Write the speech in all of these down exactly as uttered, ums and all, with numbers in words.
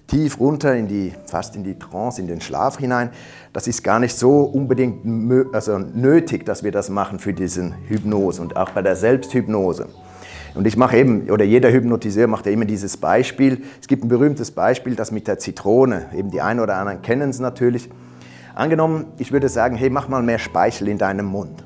tief runter, in die, fast in die Trance, in den Schlaf hinein. Das ist gar nicht so unbedingt also nötig, dass wir das machen für diesen Hypnose und auch bei der Selbsthypnose. Und ich mache eben, oder jeder Hypnotiseur macht ja immer dieses Beispiel. Es gibt ein berühmtes Beispiel, das mit der Zitrone. Eben die einen oder anderen kennen es natürlich. Angenommen, ich würde sagen, hey, mach mal mehr Speichel in deinem Mund.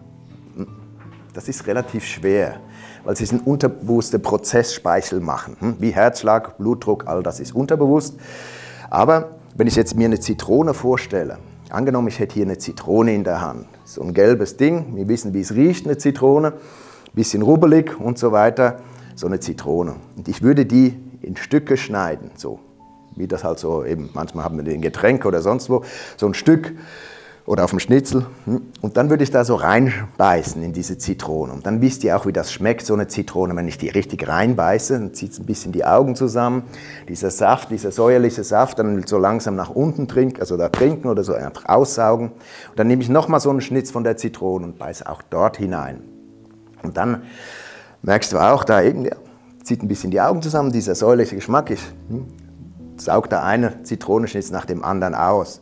Das ist relativ schwer, weil es ist ein unterbewusster Prozess, Speichel machen. Wie Herzschlag, Blutdruck, all das ist unterbewusst. Aber wenn ich jetzt mir eine Zitrone vorstelle, angenommen, ich hätte hier eine Zitrone in der Hand, so ein gelbes Ding, wir wissen, wie es riecht, eine Zitrone, bisschen rubbelig und so weiter, so eine Zitrone. Und ich würde die in Stücke schneiden, so wie das halt so eben, manchmal haben wir den Getränk oder sonst wo, so ein Stück oder auf dem Schnitzel. Und dann würde ich da so reinbeißen in diese Zitrone. Und dann wisst ihr auch, wie das schmeckt, so eine Zitrone, wenn ich die richtig reinbeiße, dann zieht es ein bisschen die Augen zusammen. Dieser Saft, dieser säuerliche Saft, dann so langsam nach unten trinken, also da trinken oder so einfach aussaugen. Und dann nehme ich nochmal so einen Schnitz von der Zitrone und beiße auch dort hinein. Und dann merkst du auch, da irgendwie zieht ein bisschen die Augen zusammen, dieser säuerliche Geschmack, ich hm, saugt da eine Zitronenschnitz nach dem anderen aus.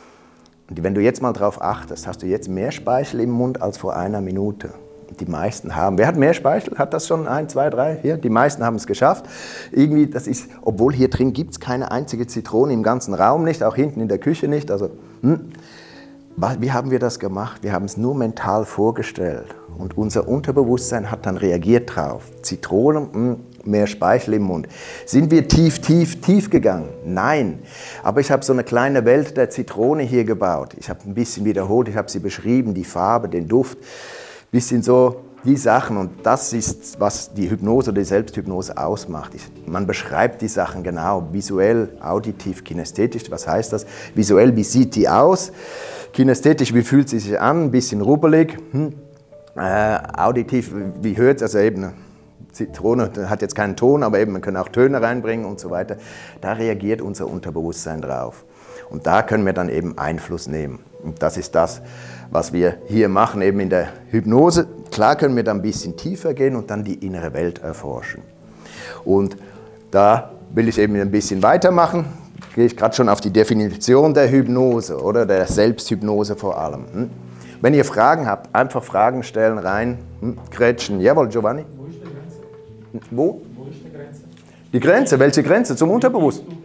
Und wenn du jetzt mal drauf achtest, hast du jetzt mehr Speichel im Mund als vor einer Minute. Die meisten haben. Wer hat mehr Speichel? Hat das schon? Ein, zwei, drei? Hier, die meisten haben es geschafft. Irgendwie, das ist, obwohl hier drin gibt es keine einzige Zitrone im ganzen Raum nicht, auch hinten in der Küche nicht. Also, hm. Wie haben wir das gemacht? Wir haben es nur mental vorgestellt. Und unser Unterbewusstsein hat dann reagiert drauf. Zitrone, mh, mehr Speichel im Mund. Sind wir tief, tief, tief gegangen? Nein. Aber ich habe so eine kleine Welt der Zitrone hier gebaut. Ich habe ein bisschen wiederholt, ich habe sie beschrieben, die Farbe, den Duft, ein bisschen so die Sachen. Und das ist, was die Hypnose oder die Selbsthypnose ausmacht. Ich, man beschreibt die Sachen genau, visuell, auditiv, kinästhetisch. Was heißt das? Visuell, wie sieht die aus? Kinästhetisch, wie fühlt sie sich an? Ein bisschen rubbelig. Hm. Äh, auditiv, wie hört es? Also eben, Zitrone hat jetzt keinen Ton, aber eben, man kann auch Töne reinbringen und so weiter. Da reagiert unser Unterbewusstsein drauf. Und da können wir dann eben Einfluss nehmen. Und das ist das, was wir hier machen, eben in der Hypnose. Klar können wir da ein bisschen tiefer gehen und dann die innere Welt erforschen. Und da will ich eben ein bisschen weitermachen. Gehe ich gerade schon auf die Definition der Hypnose oder der Selbsthypnose vor allem. Hm? Wenn ihr Fragen habt, einfach Fragen stellen, rein, hm? Gretchen. Jawohl, Giovanni? Wo ist die Grenze? Wo? Wo ist die Grenze? Die Grenze? Welche Grenze? Zum Unterbewusstsein?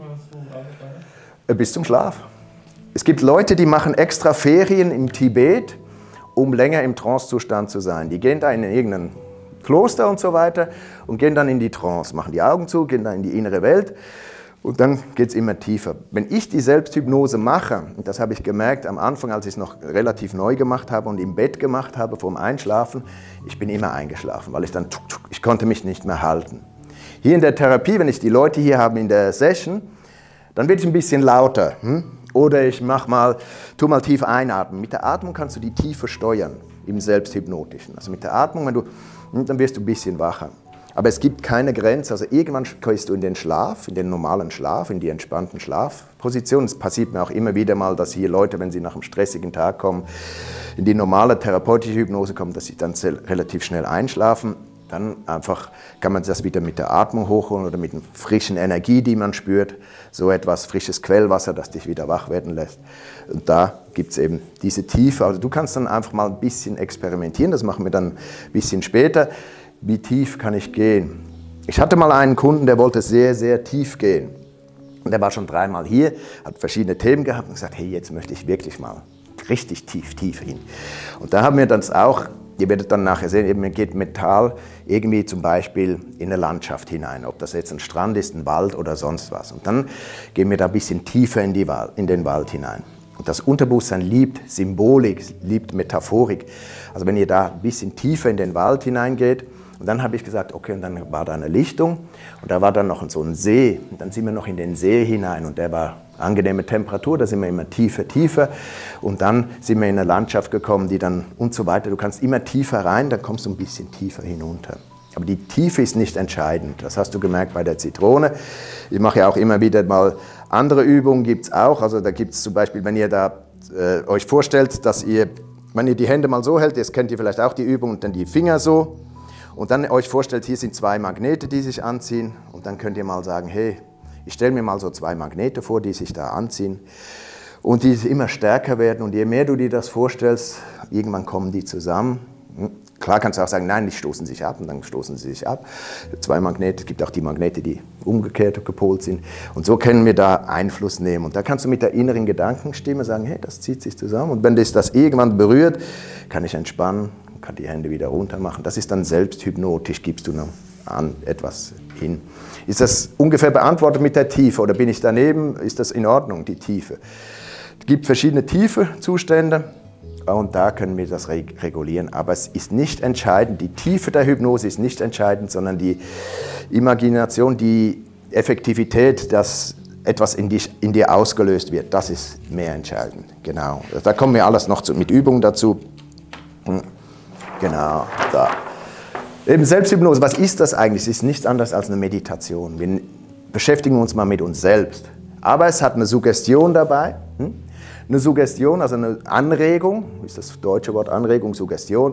Bis zum Schlaf. Es gibt Leute, die machen extra Ferien im Tibet, um länger im Trancezustand zu sein. Die gehen da in irgendein Kloster und so weiter und gehen dann in die Trance, machen die Augen zu, gehen dann in die innere Welt. Und dann geht es immer tiefer. Wenn ich die Selbsthypnose mache, und das habe ich gemerkt am Anfang, als ich es noch relativ neu gemacht habe und im Bett gemacht habe, vorm Einschlafen, ich bin immer eingeschlafen, weil ich dann, ich konnte mich nicht mehr halten. Hier in der Therapie, wenn ich die Leute hier habe in der Session, dann wird es ein bisschen lauter. Hm? Oder ich mach mal, tu mal tief einatmen. Mit der Atmung kannst du die Tiefe steuern, im Selbsthypnotischen. Also mit der Atmung, wenn du, dann wirst du ein bisschen wacher. Aber es gibt keine Grenze, also irgendwann gehst du in den Schlaf, in den normalen Schlaf, in die entspannten Schlafposition. Es passiert mir auch immer wieder mal, dass hier Leute, wenn sie nach einem stressigen Tag kommen, in die normale therapeutische Hypnose kommen, dass sie dann relativ schnell einschlafen. Dann einfach kann man das wieder mit der Atmung hochholen oder mit einer frischen Energie, die man spürt. So etwas frisches Quellwasser, das dich wieder wach werden lässt. Und da gibt es eben diese Tiefe. Also du kannst dann einfach mal ein bisschen experimentieren, das machen wir dann ein bisschen später. Wie tief kann ich gehen? Ich hatte mal einen Kunden, der wollte sehr, sehr tief gehen. Und der war schon dreimal hier, hat verschiedene Themen gehabt und gesagt, hey, jetzt möchte ich wirklich mal richtig tief, tief hin. Und da haben wir das auch, ihr werdet dann nachher sehen, eben geht Metall irgendwie zum Beispiel in eine Landschaft hinein, ob das jetzt ein Strand ist, ein Wald oder sonst was. Und dann gehen wir da ein bisschen tiefer in, die Wald, in den Wald hinein. Und das Unterbewusstsein liebt Symbolik, liebt Metaphorik. Also wenn ihr da ein bisschen tiefer in den Wald hineingeht, und dann habe ich gesagt, okay, und dann war da eine Lichtung und da war dann noch so ein See. Und dann sind wir noch in den See hinein und der war angenehme Temperatur, da sind wir immer tiefer, tiefer. Und dann sind wir in eine Landschaft gekommen, die dann und so weiter. Du kannst immer tiefer rein, dann kommst du ein bisschen tiefer hinunter. Aber die Tiefe ist nicht entscheidend. Das hast du gemerkt bei der Zitrone. Ich mache ja auch immer wieder mal andere Übungen, gibt es auch. Also da gibt es zum Beispiel, wenn ihr da äh, euch vorstellt, dass ihr, wenn ihr die Hände mal so hält, jetzt kennt ihr vielleicht auch die Übung, und dann die Finger so. Und dann euch vorstellt, hier sind zwei Magnete, die sich anziehen. Und dann könnt ihr mal sagen, hey, Ich stelle mir mal so zwei Magnete vor, die sich da anziehen und die immer stärker werden. Und je mehr du dir das vorstellst, irgendwann kommen die zusammen. Klar kannst du auch sagen, nein, die stoßen sich ab und dann stoßen sie sich ab. Zwei Magnete, es gibt auch die Magnete, die umgekehrt gepolt sind. Und so können wir da Einfluss nehmen. Und da kannst du mit der inneren Gedankenstimme sagen, hey, das zieht sich zusammen. Und wenn das, das irgendwann berührt, kann ich entspannen, kann die Hände wieder runter machen. Das ist dann selbsthypnotisch, gibst du noch an etwas hin. Ist das ungefähr beantwortet mit der Tiefe oder bin ich daneben? Ist das in Ordnung, die Tiefe? Es gibt verschiedene Tiefe-Zustände. Und da können wir das regulieren, aber es ist nicht entscheidend, die Tiefe der Hypnose ist nicht entscheidend, sondern die Imagination, die Effektivität, dass etwas in, dich, in dir ausgelöst wird, das ist mehr entscheidend. Genau. Da kommen wir alles noch zu, mit Übungen dazu. Genau, da. Eben Selbsthypnose, was ist das eigentlich? Es ist nichts anderes als eine Meditation. Wir beschäftigen uns mal mit uns selbst. Aber es hat eine Suggestion dabei. Hm? Eine Suggestion, also eine Anregung, ist das deutsche Wort Anregung, Suggestion,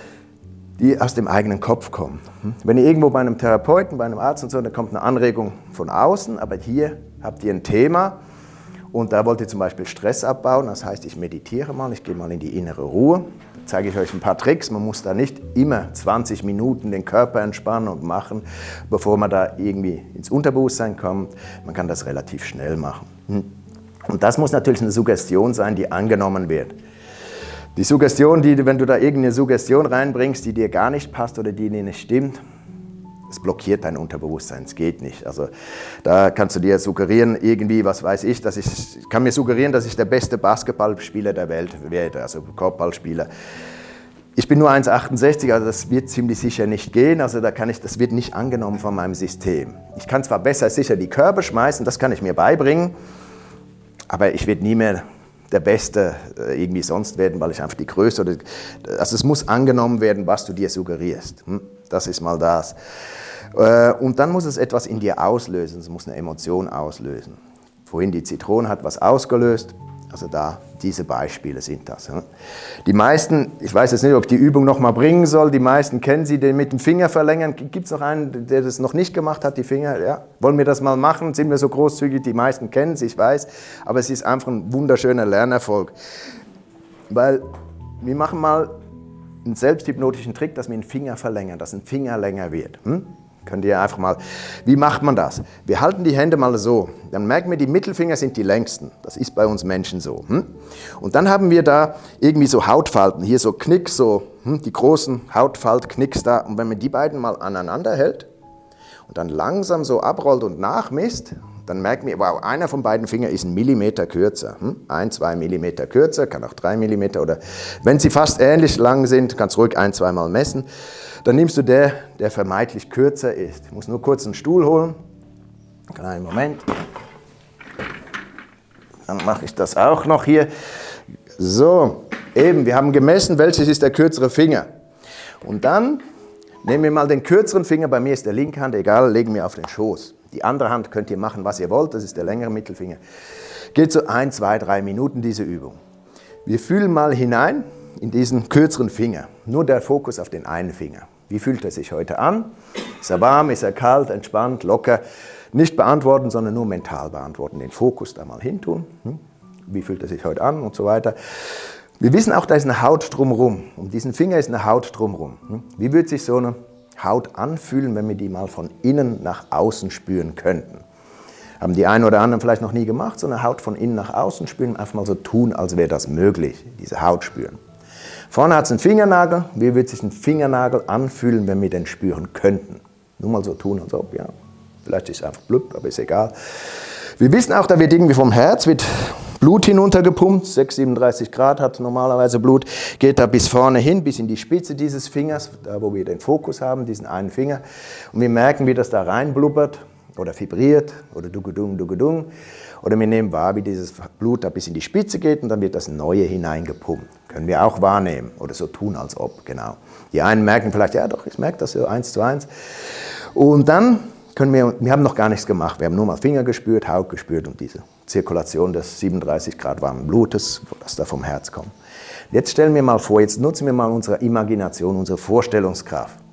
die aus dem eigenen Kopf kommt. Wenn ihr irgendwo bei einem Therapeuten, bei einem Arzt und so, da kommt eine Anregung von außen, aber hier habt ihr ein Thema und da wollt ihr zum Beispiel Stress abbauen, das heißt, ich meditiere mal, ich gehe mal in die innere Ruhe, da zeige ich euch ein paar Tricks, man muss da nicht immer zwanzig Minuten den Körper entspannen und machen, bevor man da irgendwie ins Unterbewusstsein kommt, man kann das relativ schnell machen. Und das muss natürlich eine Suggestion sein, die angenommen wird. Die Suggestion, die, wenn du da irgendeine Suggestion reinbringst, die dir gar nicht passt oder die dir nicht stimmt, es blockiert dein Unterbewusstsein, es geht nicht. Also da kannst du dir suggerieren, irgendwie, was weiß ich, dass ich, ich kann mir suggerieren, dass ich der beste Basketballspieler der Welt werde, also Korbballspieler. Ich bin nur eins Komma achtundsechzig, also das wird ziemlich sicher nicht gehen, also da kann ich, das wird nicht angenommen von meinem System. Ich kann zwar besser sicher die Körbe schmeißen, das kann ich mir beibringen, aber ich werde nie mehr der Beste irgendwie sonst werden, weil ich einfach die Größe oder also es muss angenommen werden, was du dir suggerierst. Das ist mal das. Und dann muss es etwas in dir auslösen, es muss eine Emotion auslösen. Vorhin die Zitrone hat was ausgelöst, also da, diese Beispiele sind das. Die meisten, ich weiß jetzt nicht, ob ich die Übung noch mal bringen soll, die meisten kennen sie, den mit dem Finger verlängern. Gibt es noch einen, der das noch nicht gemacht hat, die Finger? Ja? Wollen wir das mal machen? Sind wir so großzügig? Die meisten kennen es, ich weiß, aber es ist einfach ein wunderschöner Lernerfolg. Weil wir machen mal einen selbsthypnotischen Trick, dass wir den Finger verlängern, dass ein Finger länger wird. Hm? Könnt ihr einfach mal, wie macht man das? Wir halten die Hände mal so, dann merken wir, die Mittelfinger sind die längsten. Das ist bei uns Menschen so. Hm? Und dann haben wir da irgendwie so Hautfalten, hier so Knicks, so hm, die großen Hautfaltknicks da. Und wenn man die beiden mal aneinander hält und dann langsam so abrollt und nachmisst, dann merken wir, wow, einer von beiden Fingern ist ein Millimeter kürzer. Hm? Ein, zwei Millimeter kürzer, kann auch drei Millimeter oder wenn sie fast ähnlich lang sind, kannst du ruhig ein, zweimal messen. Dann nimmst du der, der vermeintlich kürzer ist. Ich muss nur kurz einen Stuhl holen. Kleinen Moment. Dann mache ich das auch noch hier. So, eben, wir haben gemessen, welches ist der kürzere Finger. Und dann nehmen wir mal den kürzeren Finger, bei mir ist der linke Hand, egal, legen wir auf den Schoß. Die andere Hand könnt ihr machen, was ihr wollt, das ist der längere Mittelfinger. Geht so ein, zwei, drei Minuten diese Übung. Wir fühlen mal hinein in diesen kürzeren Finger. Nur der Fokus auf den einen Finger. Wie fühlt er sich heute an? Ist er warm, ist er kalt, entspannt, locker? Nicht beantworten, sondern nur mental beantworten. Den Fokus da mal hintun. Wie fühlt er sich heute an und so weiter. Wir wissen auch, da ist eine Haut drumherum. Um diesen Finger ist eine Haut drumherum. Wie würde sich so eine Haut anfühlen, wenn wir die mal von innen nach außen spüren könnten? Haben die einen oder anderen vielleicht noch nie gemacht, so eine Haut von innen nach außen spüren, einfach mal so tun, als wäre das möglich, diese Haut spüren. Vorne hat es einen Fingernagel. Wie würde sich ein Fingernagel anfühlen, wenn wir den spüren könnten? Nur mal so tun, als ob, ja, vielleicht ist es einfach blub, aber ist egal. Wir wissen auch, da wird irgendwie vom Herz wird Blut hinuntergepumpt, sechs, siebenunddreißig Grad hat normalerweise Blut, geht da bis vorne hin, bis in die Spitze dieses Fingers, da wo wir den Fokus haben, diesen einen Finger. Und wir merken, wie das da reinblubbert oder vibriert oder dugedung, dugedung. Oder wir nehmen wahr, wie dieses Blut da bis in die Spitze geht und dann wird das Neue hineingepumpt. Können wir auch wahrnehmen oder so tun, als ob, genau. Die einen merken vielleicht, ja doch, ich merke das so eins zu eins. Und dann können wir, wir haben noch gar nichts gemacht, wir haben nur mal Finger gespürt, Haut gespürt und diese Zirkulation des siebenunddreißig Grad warmen Blutes, das da vom Herz kommt. Jetzt stellen wir mal vor, jetzt nutzen wir mal unsere Imagination, unsere Vorstellungskraft.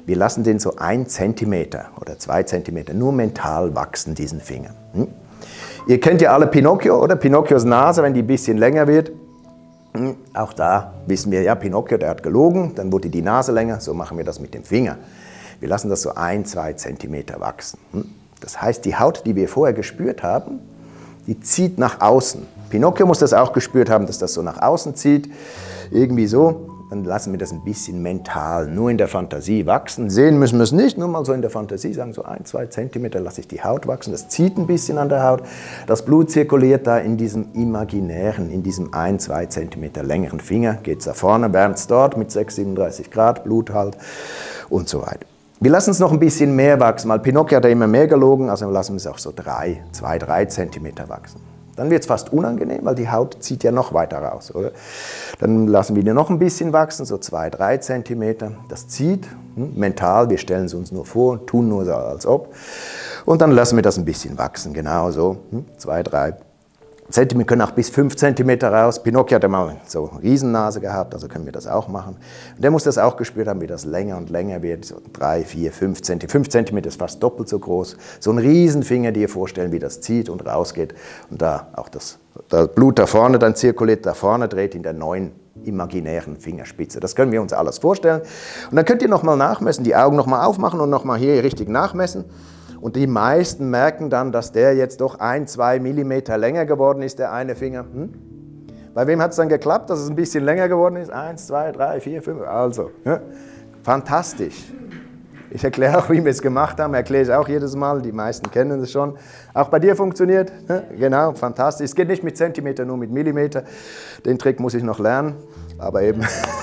Wir lassen den so ein Zentimeter oder zwei Zentimeter nur mental wachsen, diesen Finger. Hm? Ihr kennt ja alle Pinocchio, oder? Pinocchios Nase, wenn die ein bisschen länger wird. Hm? Auch da wissen wir, ja, Pinocchio, der hat gelogen, dann wurde die Nase länger, so machen wir das mit dem Finger. Wir lassen das so ein, zwei Zentimeter wachsen. Hm? Das heißt, die Haut, die wir vorher gespürt haben, die zieht nach außen. Pinocchio muss das auch gespürt haben, dass das so nach außen zieht, irgendwie so. Dann lassen wir das ein bisschen mental, nur in der Fantasie wachsen. Sehen müssen wir es nicht, nur mal so in der Fantasie, sagen so ein, zwei Zentimeter lasse ich die Haut wachsen. Das zieht ein bisschen an der Haut. Das Blut zirkuliert da in diesem imaginären, in diesem ein, zwei Zentimeter längeren Finger. Geht es da vorne, wärmt es dort mit sechs, siebenunddreißig Grad, Bluthalt und so weiter. Wir lassen es noch ein bisschen mehr wachsen, weil Pinocchio hat ja immer mehr gelogen, also lassen wir es auch so drei, zwei, drei Zentimeter wachsen. Dann wird es fast unangenehm, weil die Haut zieht ja noch weiter raus, oder? Dann lassen wir den noch ein bisschen wachsen, so zwei, drei Zentimeter. Das zieht, hm, mental, wir stellen es uns nur vor, tun nur so, als ob. Und dann lassen wir das ein bisschen wachsen, genau so, hm, zwei, drei Zentimeter, können auch bis fünf Zentimeter raus. Pinocchio hat ja mal so eine Riesennase gehabt, also können wir das auch machen. Und der muss das auch gespürt haben, wie das länger und länger wird, so drei, vier, fünf Zentimeter. fünf Zentimeter ist fast doppelt so groß. So ein Riesenfinger, dir vorstellen, wie das zieht und rausgeht. Und da auch das, das Blut da vorne dann zirkuliert, da vorne dreht in der neuen imaginären Fingerspitze. Das können wir uns alles vorstellen. Und dann könnt ihr nochmal nachmessen, die Augen nochmal aufmachen und nochmal hier richtig nachmessen. Und die meisten merken dann, dass der jetzt doch ein, zwei Millimeter länger geworden ist, der eine Finger. Hm? Bei wem hat es dann geklappt, dass es ein bisschen länger geworden ist? Eins, zwei, drei, vier, fünf. Also, ja, fantastisch. Ich erkläre auch, wie wir es gemacht haben, erkläre ich auch jedes Mal. Die meisten kennen es schon. Auch bei dir funktioniert. Ja, genau, fantastisch. Es geht nicht mit Zentimeter, nur mit Millimeter. Den Trick muss ich noch lernen. Aber eben,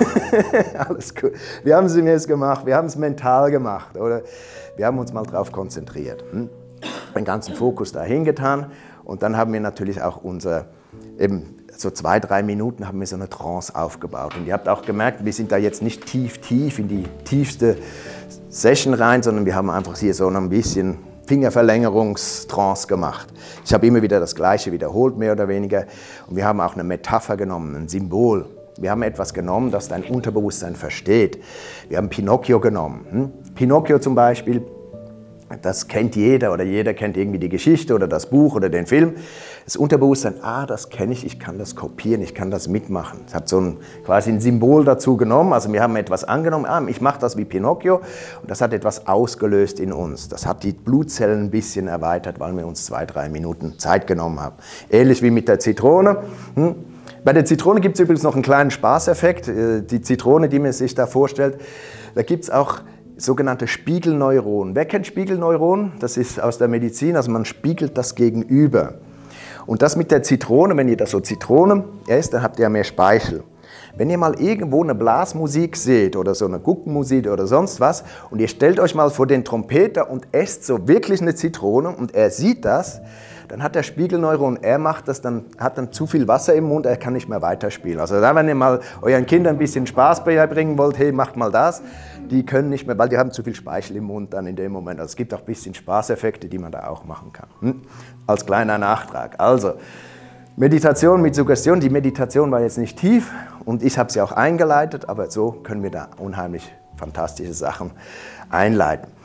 alles gut. Wir haben es jetzt gemacht, wir haben es mental gemacht, oder? Wir haben uns mal darauf konzentriert, hm? den ganzen Fokus dahin getan und dann haben wir natürlich auch unser, eben so zwei, drei Minuten haben wir so eine Trance aufgebaut. Und ihr habt auch gemerkt, wir sind da jetzt nicht tief, tief in die tiefste Session rein, sondern wir haben einfach hier so ein bisschen Fingerverlängerungstrance gemacht. Ich habe immer wieder das Gleiche wiederholt, mehr oder weniger. Und wir haben auch eine Metapher genommen, ein Symbol. Wir haben etwas genommen, das dein Unterbewusstsein versteht. Wir haben Pinocchio genommen. Hm? Pinocchio zum Beispiel, das kennt jeder oder jeder kennt irgendwie die Geschichte oder das Buch oder den Film. Das Unterbewusstsein, ah, das kenne ich, ich kann das kopieren, ich kann das mitmachen. Es hat so ein, quasi ein Symbol dazu genommen, also wir haben etwas angenommen, ah, ich mache das wie Pinocchio und das hat etwas ausgelöst in uns. Das hat die Blutzellen ein bisschen erweitert, weil wir uns zwei, drei Minuten Zeit genommen haben. Ähnlich wie mit der Zitrone. Hm? Bei der Zitrone gibt es übrigens noch einen kleinen Spaßeffekt. Die Zitrone, die man sich da vorstellt, da gibt es auch sogenannte Spiegelneuronen. Wer kennt Spiegelneuronen? Das ist aus der Medizin, also man spiegelt das Gegenüber. Und das mit der Zitrone, wenn ihr das so Zitrone esst, dann habt ihr ja mehr Speichel. Wenn ihr mal irgendwo eine Blasmusik seht oder so eine Guckenmusik oder sonst was und ihr stellt euch mal vor den Trompeter und esst so wirklich eine Zitrone und er sieht das, dann hat der Spiegelneuron, er macht das, dann hat dann zu viel Wasser im Mund, er kann nicht mehr weiterspielen. Also da, wenn ihr mal euren Kindern ein bisschen Spaß beibringen wollt, hey, macht mal das, die können nicht mehr, weil die haben zu viel Speichel im Mund dann in dem Moment. Also es gibt auch ein bisschen Spaßeffekte, die man da auch machen kann. Hm? Als kleiner Nachtrag. Also Meditation mit Suggestion, die Meditation war jetzt nicht tief und ich habe sie auch eingeleitet, aber so können wir da unheimlich fantastische Sachen einleiten.